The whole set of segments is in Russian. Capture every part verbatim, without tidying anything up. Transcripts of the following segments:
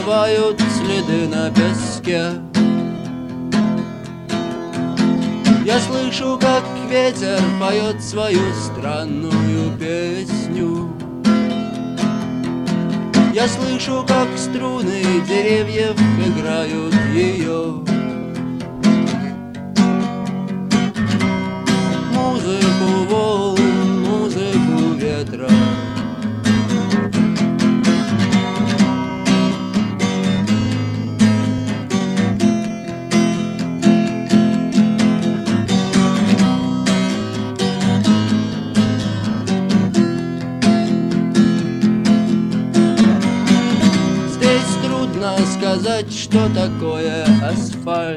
смывают следы на песке. Я слышу, как ветер поет свою странную песню. Я слышу, как струны деревьев играют ее. Музыку волн, музыку ветра. Сказать, что такое асфальт.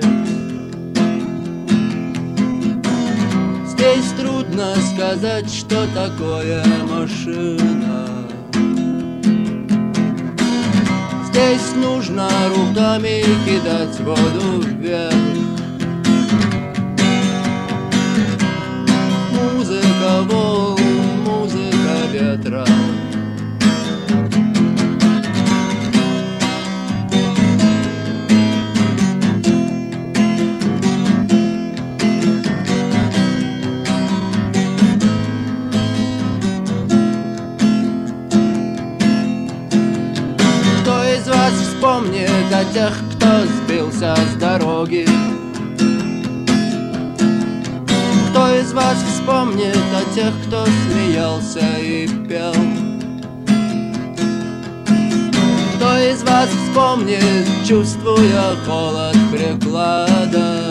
Здесь трудно сказать, что такое машина. Здесь нужно руками кидать воду вверх. Музыка волн, музыка ветра. Вспомнит о тех, кто сбился с дороги. Кто из вас вспомнит о тех, кто смеялся и пел? Кто из вас вспомнит, чувствуя холод приклада?